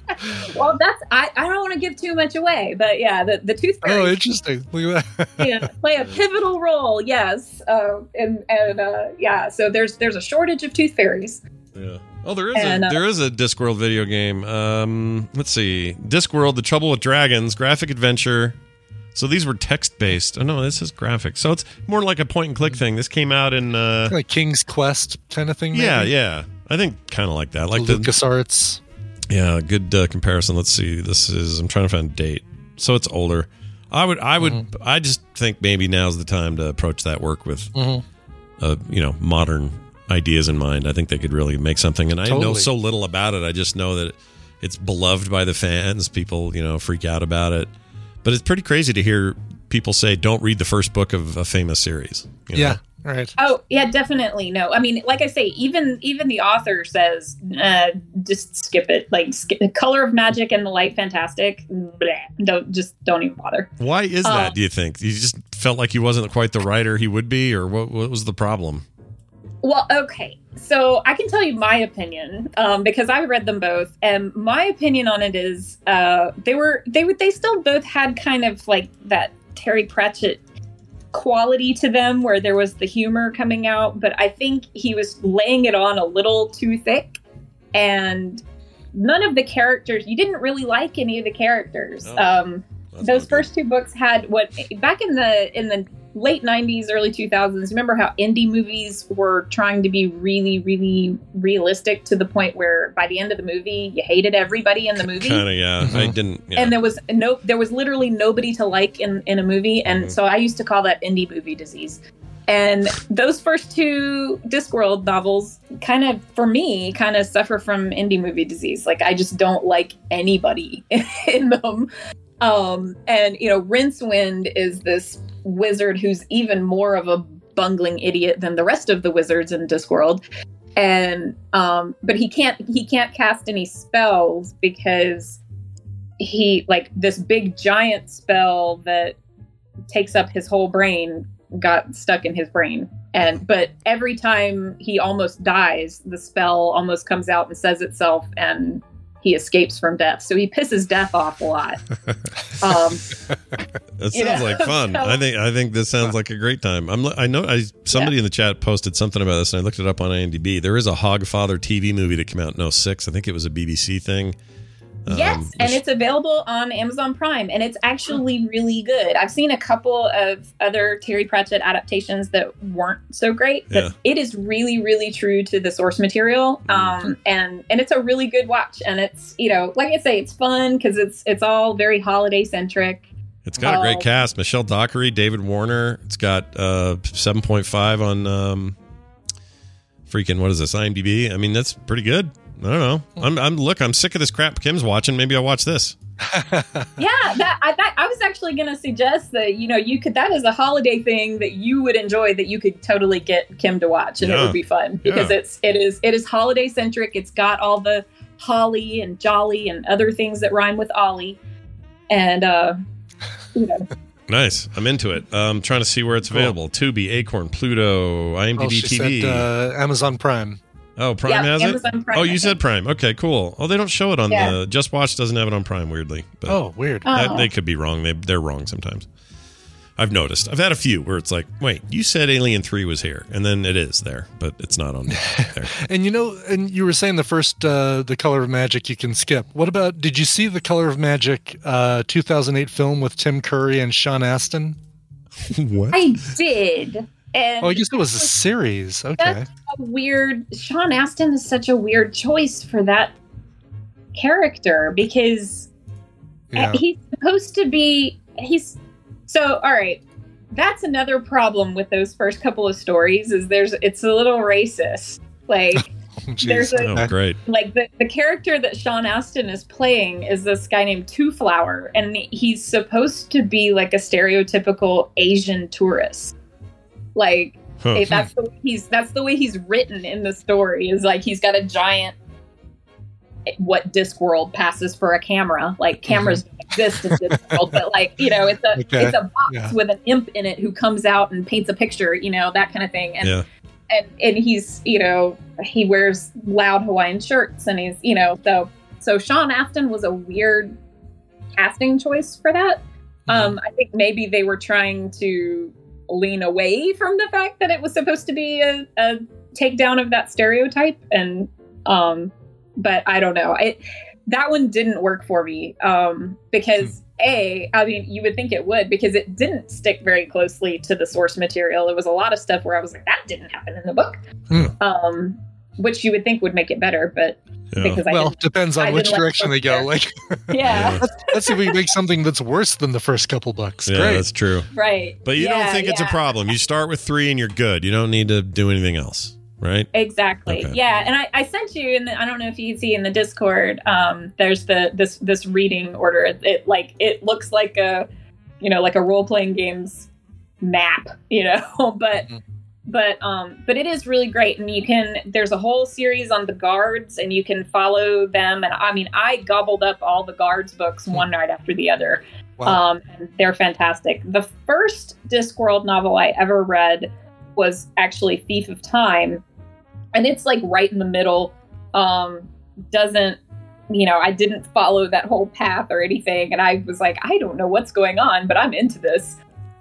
Well, that's I, I don't want to give too much away, but yeah, the the tooth Oh, fairies interesting. Look at that. you know, play a pivotal role. Yes, uh, and and uh, yeah. So there's there's a shortage of tooth fairies. Yeah. Oh, there is And, a uh, there is a Discworld video game. Um, let's see, Discworld: The Trouble with Dragons, graphic adventure. So these were text based. Oh no, this is graphic. So it's more like a point and click thing. This came out in uh, Like King's Quest kind of thing. Maybe? yeah, yeah. I think kind of like that. Like the LucasArts. yeah, good uh, comparison. Let's see. This is I'm trying to find a date. So it's older. I would I would Mm-hmm. I just think maybe now's the time to approach that work with Mhm. uh, you know modern ideas in mind. I think they could really make something. And I know Totally. so little about it. I just know that it's beloved by the fans. People, you know, freak out about it. But it's pretty crazy to hear people say, "Don't read the first book of a famous series." you know? Yeah. Right. Oh yeah, definitely. No, I mean, like I say, even even the author says, uh, just skip it. Like skip, the Color of Magic and the Light Fantastic. Bleh, don't just don't even bother. Why is that? Um, Do you think you just felt like he wasn't quite the writer he would be, or what? What was the problem? Well, okay. So I can tell you my opinion um, because I read them both, and my opinion on it is uh, they were they were they still both had kind of like that Terry Pratchett quality to them where there was the humor coming out, but I think he was laying it on a little too thick, and none of the characters, you didn't really like any of the characters. Oh, um, that's those not first two books had what back in the in the late nineties, early two thousands, remember how indie movies were trying to be really, really realistic to the point where by the end of the movie, you hated everybody in the movie. Kind of, yeah. Mhm. I didn't. Yeah. And there was no, there was literally nobody to like in, in a movie. And Mhm. so I used to call that indie movie disease. And those first two Discworld novels kind of, for me, kind of suffer from indie movie disease. Like, I just don't like anybody in them. Um, and, you know, Rincewind is this wizard who's even more of a bungling idiot than the rest of the wizards in Discworld. And, um, but he can't, he can't cast any spells because he, like, this big giant spell that takes up his whole brain got stuck in his brain. And, but every time he almost dies, the spell almost comes out and says itself, and he escapes from death. So he pisses death off a lot. Um, That sounds you know, like fun. so- I think I think this sounds like a great time. I'm I know I somebody in the chat posted something about this, and I looked it up on IMDb. There is a Hogfather T V movie that came out in oh six. I think it was a B B C thing. Yes, Um, and which- it's available on Amazon Prime, and it's actually really good. I've seen a couple of other Terry Pratchett adaptations that weren't so great, but Yeah. it is really, really true to the source material, um, and and it's a really good watch. And it's, you know, like I say, it's fun because it's it's all very holiday centric. It's got a great Um, cast: Michelle Dockery, David Warner. It's got uh, seven point five on um, freaking what is this IMDb? I mean, that's pretty good. I don't know. I'm, I'm look. I'm sick of this crap Kim's watching. Maybe I'll watch this. Yeah, that I that, I was actually going to suggest that, you know, you could, that is a holiday thing that you would enjoy, that you could totally get Kim to watch, and it Yeah. would be fun because Yeah. it's it is it is holiday centric. It's got all the holly and jolly and other things that rhyme with Ollie, and uh, you know, Nice. I'm into it. I'm trying to see where it's Cool. available. Tubi, Acorn, Pluto, IMDb Oh, she T V. said uh, Amazon Prime. oh, Prime yeah, has Amazon it. Prime, Oh, I you said think. Prime. Okay, cool. Oh, they don't show it on Yeah. the Just Watch. Doesn't have it on Prime. Weirdly, but Oh, weird. that- Oh. they could be wrong. They they're wrong sometimes. I've noticed. I've had a few where it's like, wait, you said Alien three was here, and then it is there, but it's not on there. And you know, and you were saying the first, uh, The Color of Magic, you can skip. What about, did you see The Color of Magic uh, two thousand eight film with Tim Curry and Sean Astin? What? I did, and Oh, I guess it was a series. Okay. that's a weird. Sean Astin is such a weird choice for that character because Yeah. he's supposed to be. He's so all right. That's another problem with those first couple of stories. Is there's it's a little racist. Like Jeez. there's a- Oh, great. like the, the character that Sean Astin is playing is this guy named Two Flower, and he's supposed to be like a stereotypical Asian tourist. Like Huh. if that's the way he's that's the way he's written in the story, is like he's got a giant, what Discworld passes for a camera. Like cameras don't exist in Discworld, but like, you know, it's a Okay. it's a box Yeah. with an imp in it who comes out and paints a picture, you know, that kind of thing. And Yeah. and and he's, you know, he wears loud Hawaiian shirts, and he's, you know, so so Sean Astin was a weird casting choice for that. Um, I think maybe they were trying to lean away from the fact that it was supposed to be a, a takedown of that stereotype, and um, but I don't know. It that one didn't work for me um, because a, I mean, you would think it would because it didn't stick very closely to the source material. There was a lot of stuff where I was like, that didn't happen in the book, Hmm. um, which you would think would make it better, but Yeah. because I Well, didn't, depends on I which didn't like direction they go. there. Like, yeah, Yeah. let's see if we can make something that's worse than the first couple books. Yeah, Great. that's true. right. But you don't Yeah, think it's a yeah. problem. You start with three and you're good. You don't need to do anything else, right? Exactly. Okay. Yeah, and I, I sent you in the, I don't know if you can see in the Discord. Um, there's the this this reading order. It, it like it looks like a, you know, like a role playing games map, you know, but. Mhm. But um, but it is really great, and you can. There's a whole series on the guards, and you can follow them. And I mean, I gobbled up all the guards books one night after the other. Wow. Um, and they're fantastic. The first Discworld novel I ever read was actually Thief of Time, and it's like right in the middle. Um, doesn't, you know, I didn't follow that whole path or anything. And I was like, I don't know what's going on, but I'm into this.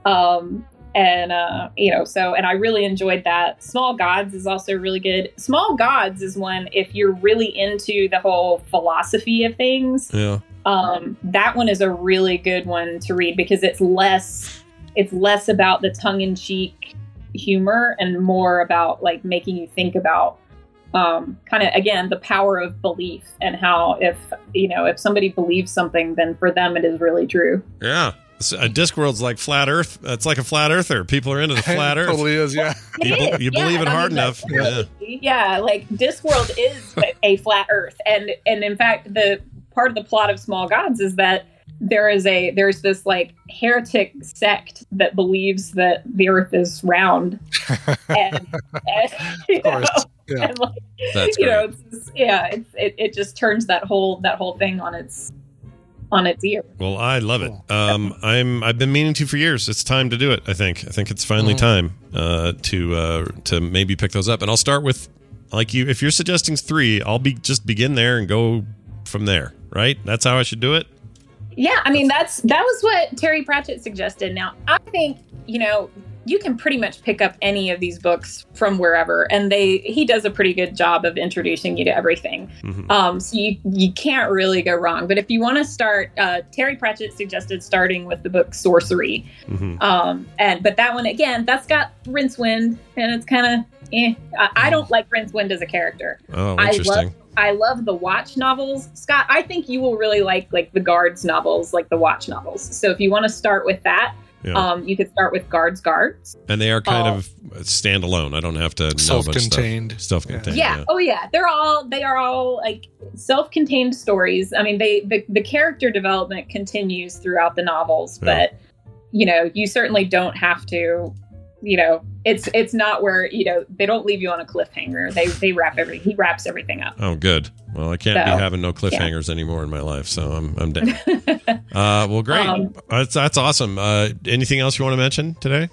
Um, and, uh, you know, so, and I really enjoyed that. Small Gods is also really good. Small Gods is one, if you're really into the whole philosophy of things, Yeah. um, that one is a really good one to read because it's less, it's less about the tongue-in-cheek humor and more about like making you think about um, kind of, again, the power of belief and how if, you know, if somebody believes something, then for them it is really true. Yeah. So, uh, Discworld's like flat Earth. It's like a flat Earther. People are into the flat It Earth. totally is, yeah. It You, is, be- you yeah, believe it and I hard mean, enough. like, Yeah. really, yeah, like Discworld is a flat Earth, and and in fact, the part of the plot of Small Gods is that there is a there's this like heretic sect that believes that the Earth is round, and, and you Of course. know, Yeah. and like That's you know, great. it's just, yeah, it's, it it just turns that whole that whole thing on its on its ear. Well, I love it. Um, I'm I've been meaning to for years. It's time to do it. I think. I think it's finally Mhm. time uh, to uh, to maybe pick those up. And I'll start with like you. If you're suggesting three, I'll be just begin there and go from there. Right? That's how I should do it. Yeah, I mean that's that was what Terry Pratchett suggested. Now, I think, you know, you can pretty much pick up any of these books from wherever, and they he does a pretty good job of introducing you to everything. Mhm. Um, so you you can't really go wrong. But if you want to start, uh, Terry Pratchett suggested starting with the book Sorcery, Mhm. um, and but that one again, that's got Rincewind, and it's kind of eh. I, I don't like Rincewind as a character. Oh, I interesting. love I love the Watch novels. Scott, I think you will really like like the Guards novels, like the Watch novels. So if you want to start with that, Yeah. um, you could start with Guards Guards. And they are kind Oh. of standalone. I don't have to know about stuff. Self-contained. Self-contained. Yeah. Yeah. Oh yeah. They're all they are all like self-contained stories. I mean, they the, the character development continues throughout the novels, Yeah. but you know, you certainly don't have to. You know, it's it's not where, you know, they don't leave you on a cliffhanger. They they wrap every he wraps everything up. Oh, good. Well, I can't So, be having no cliffhangers anymore in my life, so I'm I'm down. uh, well, great. Um, that's that's awesome. Uh, anything else you want to mention today?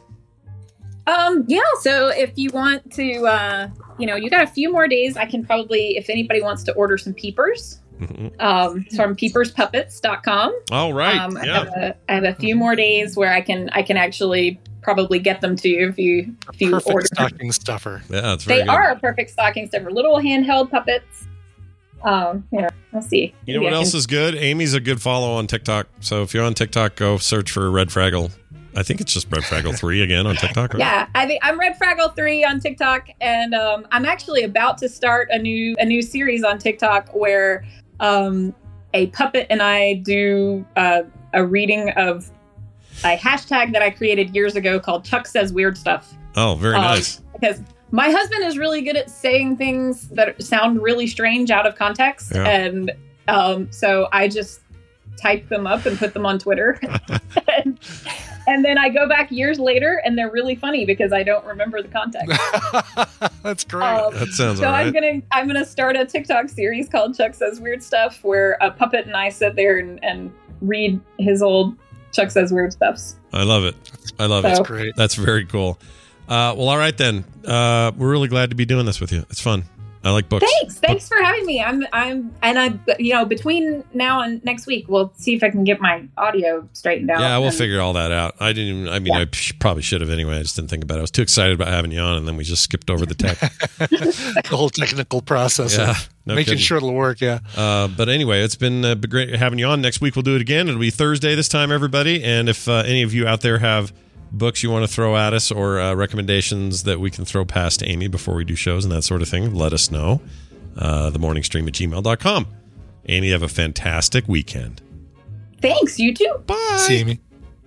Um, yeah, so if you want to, uh, you know, you got a few more days. I can probably, if anybody wants to order some peepers, Mhm. um, it's from peepers puppets dot com. All right. Um, I, yeah. have a, I have a few more days where I can, I can actually probably get them to you if you, if you Perfect order. stocking stuffer. Yeah, that's very They good. are a perfect stocking stuffer, little handheld puppets. Um, here, let's see. You know Maybe what I else can- is good? Amy's a good follow on TikTok. So if you're on TikTok, go search for Red Fraggle. I think it's just Red Fraggle three again on TikTok. Right? Yeah, I think I'm Red Fraggle three on TikTok, and um, I'm actually about to start a new a new series on TikTok where um, a puppet and I do uh, a reading of a hashtag that I created years ago called Chuck Says Weird Stuff. Oh, very Um, nice. Because my husband is really good at saying things that sound really strange out of context, Yeah. and um, so I just type them up and put them on Twitter. and, and then I go back years later and they're really funny because I don't remember the context. That's great. Um, That sounds so all right. I'm gonna I'm gonna start a TikTok series called Chuck Says Weird Stuff, where a puppet and I sit there and, and read his old Chuck Says Weird Stuffs. I love it. I love So- it. That's great. That's very cool. Uh, well, all right then. Uh, we're really glad to be doing this with you. It's fun. I like books. Thanks, thanks for having me. I'm I'm and I you know between now and next week we'll see if I can get my audio straightened out. Yeah, we'll and- figure all that out. I didn't even, I mean, Yeah. I sh- probably should have anyway. I just didn't think about it. I was too excited about having you on, and then we just skipped over the tech. The whole technical process Yeah, of no making kidding. sure it'll work. Yeah. Uh, but anyway, it's been uh, been great having you on. Next week we'll do it again. It'll be Thursday this time, everybody. And if uh, any of you out there have books you want to throw at us or uh, recommendations that we can throw past Amy before we do shows and that sort of thing, let us know. Uh, the morning stream at gmail dot com. Amy, have a fantastic weekend. Thanks, you too. Bye. See me.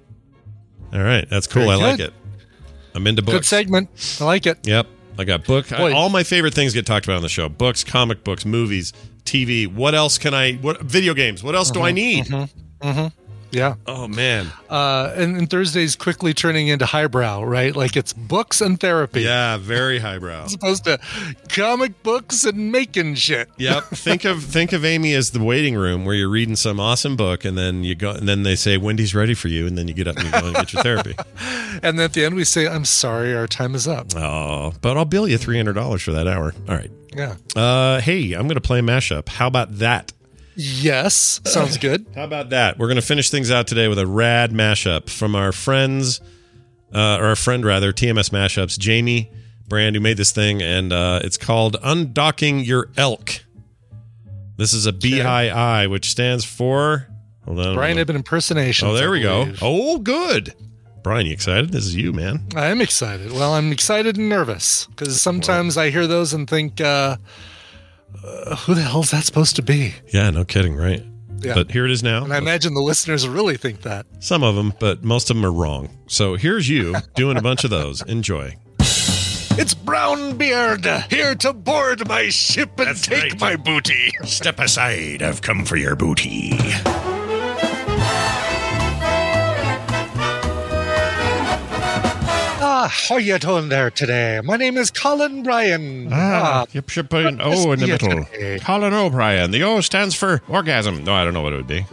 All right. That's cool. Very I like good. it. I'm into books. Good segment. I like it. Yep. I got book. I, Boy. all my favorite things get talked about on the show. Books, comic books, movies, T V. What else can I, what video games? What else do I need? Mm-hmm. Yeah. Oh, man. Uh, and, and Thursday's quickly turning into highbrow, right? Like it's books and therapy. Yeah, very highbrow. As opposed to comic books and making shit. Yep. Think of think of Amy as the waiting room where you're reading some awesome book, and then you go, and then they say Wendy's ready for you, and then you get up and you go and get your therapy. And then at the end we say, "I'm sorry, our time is up." Oh, but I'll bill you three hundred dollars for that hour. All right. Yeah. Uh, hey, I'm going to play a mashup. How about that? Yes, sounds good. How about that? We're going to finish things out today with a rad mashup from our friends, uh, or our friend rather, T M S Mashups, Jamie Brand, who made this thing, and uh, it's called Undocking Your Elk. This is a B I I, which stands for... Hold on. Brian Ibben impersonation. Oh, there we go. Oh, good. Brian, you excited? This is you, man. I am excited. Well, I'm excited and nervous because sometimes I hear those and think, uh, uh, who the hell is that supposed to be? Yeah, no kidding, right? Yeah. But here it is now. And I imagine the listeners really think that. Some of them, but most of them are wrong. So here's you doing a bunch of those. Enjoy. It's Brownbeard, here to board my ship and That's take right. my booty. Step aside. I've come for your booty. Ah, how you doing there today? My name is Colin Bryan. Ah, yep, yep, put an O in the Yes, middle. yes. Colin O'Brien. The O stands for orgasm. No, I don't know what it would be.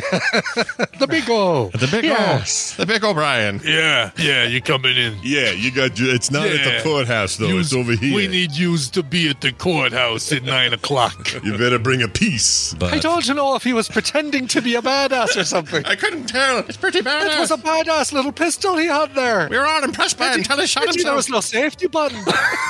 The big O. The big Yes. O. The big O'Brien. Yeah, yeah, you're coming in. Yeah, you got. It's not at the courthouse though. Yous- We need yous to be at the courthouse at nine o'clock. You better bring a piece. But I don't know if he was pretending to be a badass or something. I couldn't tell. It's pretty bad. It was a badass little pistol he had there. We were all impressed by it until he shot Did you know there himself. was no safety button?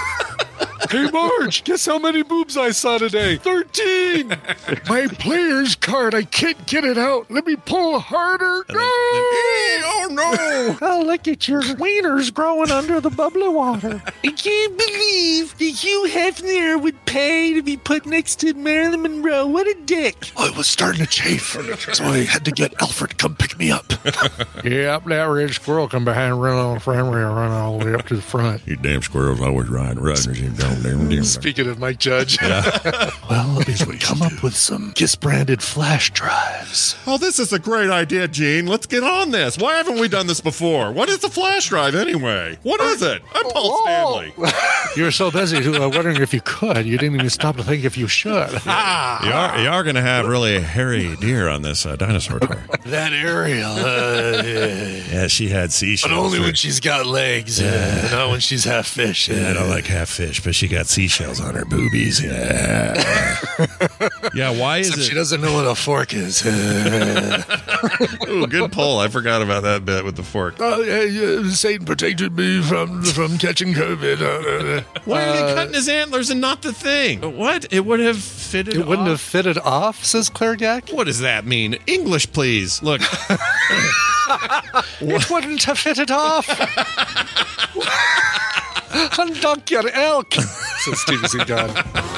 Hey, Marge, guess how many boobs I saw today? thirteen! My player's card, I can't get it out. Let me pull harder. And then- then- oh no! Oh, look at your wieners growing under the bubbly water. I can't believe that Hugh Hefner would pay to be put next to Marilyn Monroe. What a dick. I was starting to chafe, so I had to get Alfred to come pick me up. Yep, that red squirrel come behind and run on the front and run all the way up to the front. You damn squirrels always ride, riding. Speaking of Mike Judge. Well, if we come up with some Kiss-branded flash drives. Oh, this is a great idea, Gene. Let's get on this. Why haven't we done this before? What is the flash drive anyway? What is it? I'm Paul Stanley. You were so busy uh, wondering if you could. You didn't even stop to think if you should. You are, you are going to have really hairy deer on this uh, dinosaur tour. That Ariel, uh, yeah. Yeah, she had seashells. But only when she's got legs, uh, not when she's half fish. Yeah, I don't like half fish, but she got seashells on her boobies. Yeah. Yeah, why is Except she it? doesn't know what a fork is. Uh, Ooh, good pull. I forgot about that bit with the fork. oh, yeah, yeah, Satan protected me from from catching COVID. Uh, uh, Why are they cutting his antlers and not the thing? What? It would have fitted It wouldn't have off? fitted off, says Claire Gack. What does that mean? English, please. Look. It wouldn't have fitted off. Undock your elk, says Steven Seagal.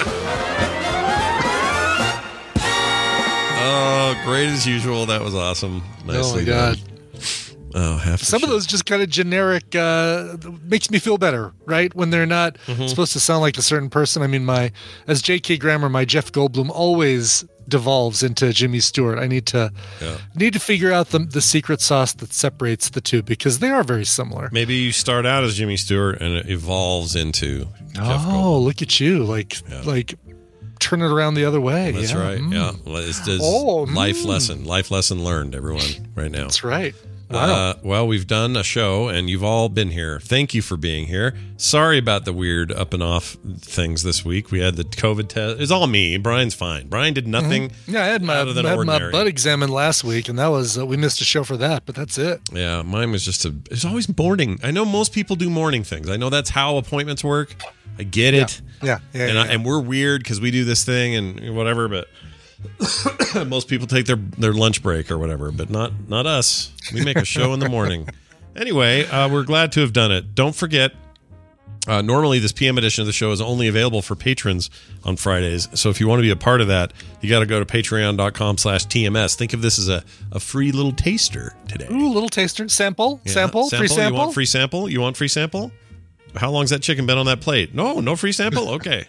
Oh, great as usual. That was awesome. Oh Nicely my god. done. Oh, half the Some of shit. those just kind of generic uh, makes me feel better, right? When they're not Mm-hmm. supposed to sound like a certain person. I mean, my as J K. Grammer, my Jeff Goldblum always devolves into Jimmy Stewart. I need to Yeah. need to figure out the the secret sauce that separates the two because they are very similar. Maybe you start out as Jimmy Stewart and it evolves into Jeff Oh, Goldblum. look at you! Like Yeah. like turn it around the other way. That's yeah. right. Mm. Yeah. Well, It's this Oh, life mm. lesson. Life lesson learned, everyone, right now. That's right. Wow. Uh, well, we've done a show and you've all been here. Thank you for being here. Sorry about the weird up and off things this week. We had the COVID test. It's all me. Brian's fine. Brian did nothing. yeah, I had my, out of the I had my ordinary. butt examined last week, and that was uh, we missed a show for that, but that's it. Yeah, mine was just a. It's always morning. I know most people do morning things. I know that's how appointments work. I get it. Yeah, yeah, and yeah, I, and we're weird because we do this thing and whatever. But most people take their their lunch break or whatever. But not not us. We make a show in the morning. Anyway, uh, we're glad to have done it. Don't forget. Uh, normally, this P M edition of the show is only available for patrons on Fridays. So if you want to be a part of that, you got to go to patreon.com slash TMS. Think of this as a, a free little taster today. Ooh, little taster sample, Yeah, sample, free sample. You want free sample? You want free sample? How long's that chicken been on that plate? No, no free sample? Okay.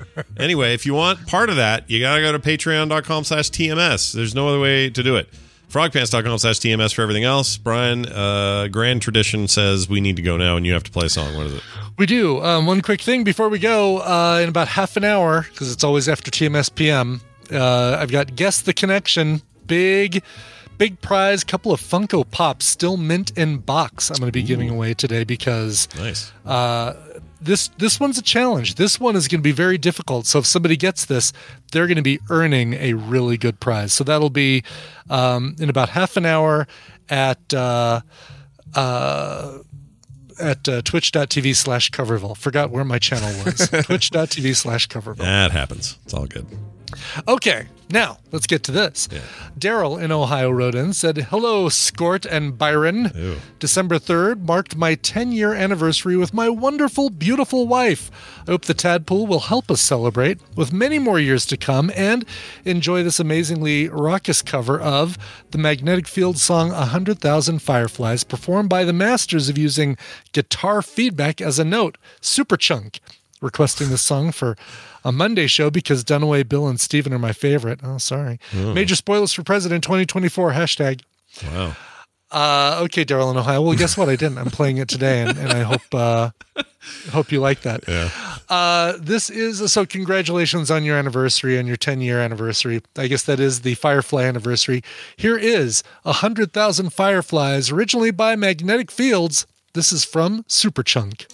Anyway, if you want part of that, you got to go to patreon.com slash TMS. There's no other way to do it. frogpants.com slash TMS for everything else. Brian, uh, Grand Tradition says we need to go now and you have to play a song. What is it? We do. Um, one quick thing before we go. Uh, in about half an hour, because it's always after T M S P M, uh, I've got Guess the Connection. Big, big prize. Couple of Funko Pops, still mint in box. I'm going to be Ooh. giving away today because nice. Uh, this this one's a challenge. This one is going to be very difficult. So if somebody gets this, they're going to be earning a really good prize. So that'll be um, in about half an hour at uh, uh, at uh, twitch.tv slash coverville. Forgot where my channel was. twitch.tv slash coverville. That happens. It's all good. Okay, now let's get to this. Yeah. Daryl in Ohio wrote in, said, hello, Scort and Byron. Ew. December third marked my ten-year anniversary with my wonderful, beautiful wife. I hope the Tadpool will help us celebrate with many more years to come and enjoy this amazingly raucous cover of the Magnetic Field song one hundred thousand Fireflies, performed by the masters of using guitar feedback as a note, Superchunk. Requesting this song for a Monday show because Dunaway, Bill, and Steven are my favorite. Oh, sorry. Oh. Major spoilers for President twenty twenty-four, hashtag. Wow. Uh, okay, Daryl in Ohio. Well, guess what? I didn't. I'm playing it today, and, and I hope uh, hope you like that. Yeah. Uh, this is, so congratulations on your anniversary, on your ten-year anniversary. I guess that is the Firefly anniversary. Here is one hundred thousand Fireflies, originally by Magnetic Fields. This is from Superchunk.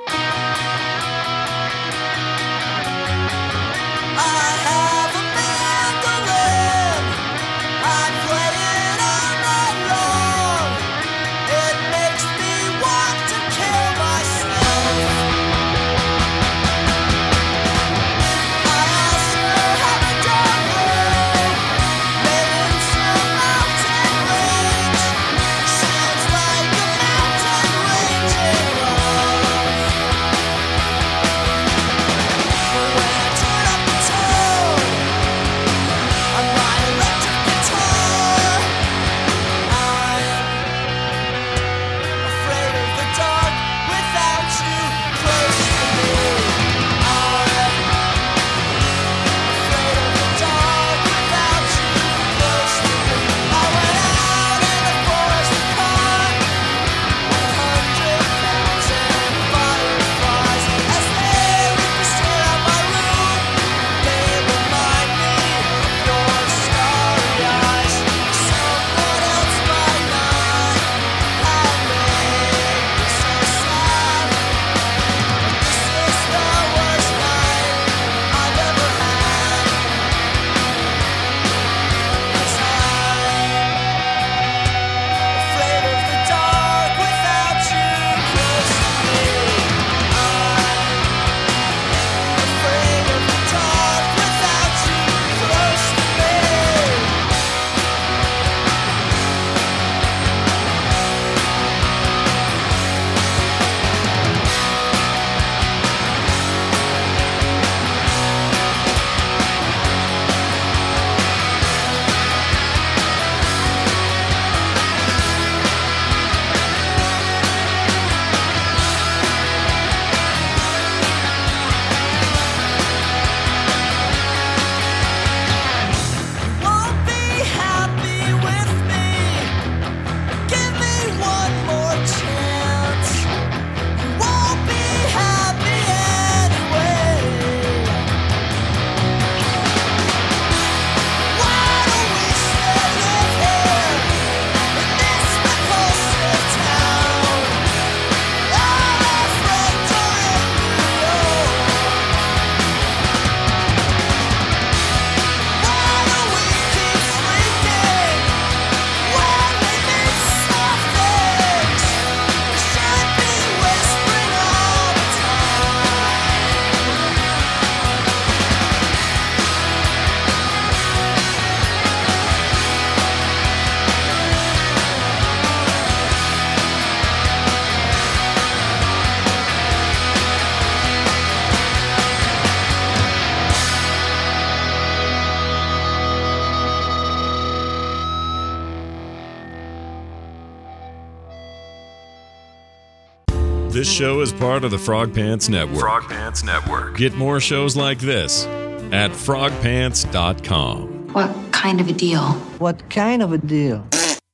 This show is part of the Frog Pants Network. Frog Pants Network. Get more shows like this at frog pants dot com. What kind of a deal? What kind of a deal?